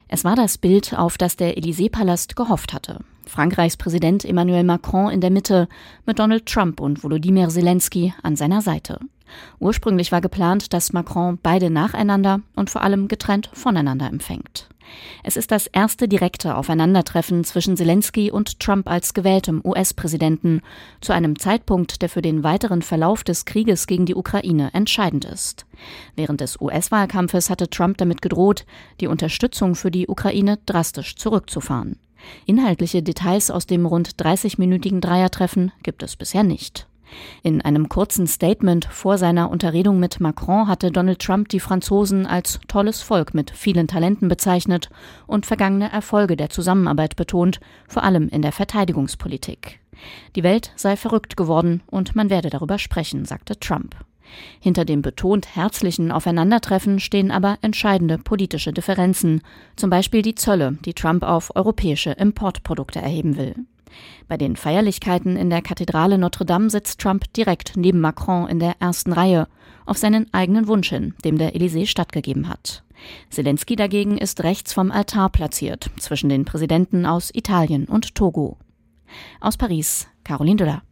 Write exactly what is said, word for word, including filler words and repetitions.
Es war das Bild, auf das der Élysée-Palast gehofft hatte. Frankreichs Präsident Emmanuel Macron in der Mitte, mit Donald Trump und Volodymyr Zelensky an seiner Seite. Ursprünglich war geplant, dass Macron beide nacheinander und vor allem getrennt voneinander empfängt. Es ist das erste direkte Aufeinandertreffen zwischen Zelensky und Trump als gewähltem U S-Präsidenten, zu einem Zeitpunkt, der für den weiteren Verlauf des Krieges gegen die Ukraine entscheidend ist. Während des U S-Wahlkampfes hatte Trump damit gedroht, die Unterstützung für die Ukraine drastisch zurückzufahren. Inhaltliche Details aus dem rund dreißigminütigen Dreiertreffen gibt es bisher nicht. In einem kurzen Statement vor seiner Unterredung mit Macron hatte Donald Trump die Franzosen als tolles Volk mit vielen Talenten bezeichnet und vergangene Erfolge der Zusammenarbeit betont, vor allem in der Verteidigungspolitik. Die Welt sei verrückt geworden und man werde darüber sprechen, sagte Trump. Hinter dem betont herzlichen Aufeinandertreffen stehen aber entscheidende politische Differenzen, zum Beispiel die Zölle, die Trump auf europäische Importprodukte erheben will. Bei den Feierlichkeiten in der Kathedrale Notre Dame sitzt Trump direkt neben Macron in der ersten Reihe, auf seinen eigenen Wunsch hin, dem der Élysée stattgegeben hat. Zelensky dagegen ist rechts vom Altar platziert, zwischen den Präsidenten aus Italien und Togo. Aus Paris, Caroline Döller.